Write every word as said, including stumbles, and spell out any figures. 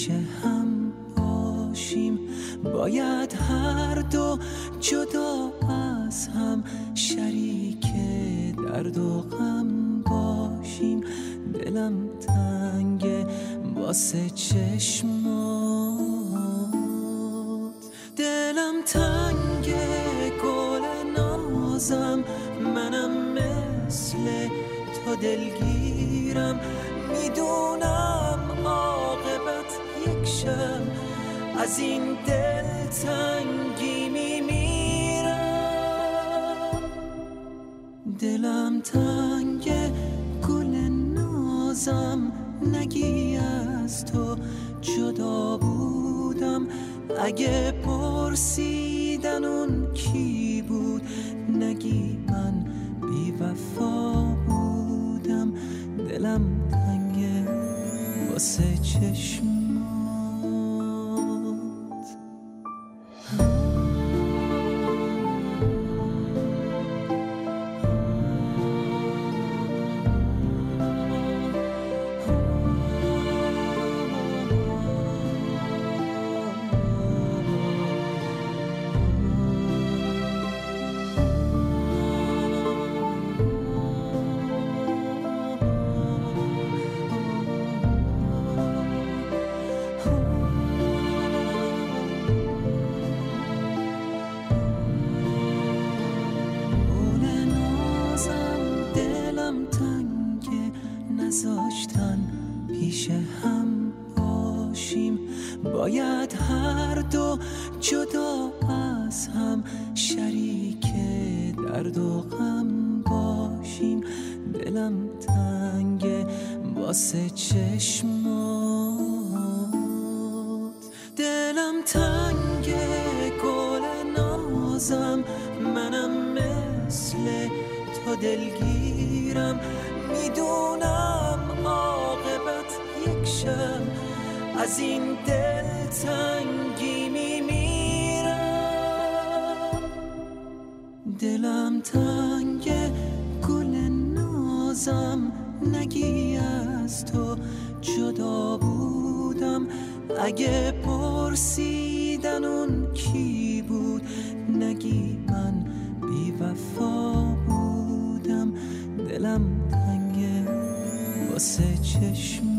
پیش هم باشیم، باید هر دو جدا از هم شریک درد و غم باشیم. دلم تنگه واسه چشمات، دلم تنگه گل نازم، منم مثل تو دلگیرم، میدونم عاقبت یک شب از این دل تنگی میمیرم. دلم تنگه گل نازم، نگی از تو جدا بودم، اگه پرسیدن اون کی بود نگی من بی وفا بودم. دلم تنگه واسه چشمات. نذاشتن پیش هم باشیم، باید هر دو جدا از هم شریک درد و غم باشیم. دلم تنگه واسه چشمات، دلم تنگه گل نازم، منم مثل تو دلگیرم، میدونم عاقبت یک شب از این دل تنگی میمیرم. دلم تنگه گل نازم، نگی از تو جدا بودم، اگه پرسیدن اون کی بود نگی من بی وفا بودم. دلم تنگه واسه چشم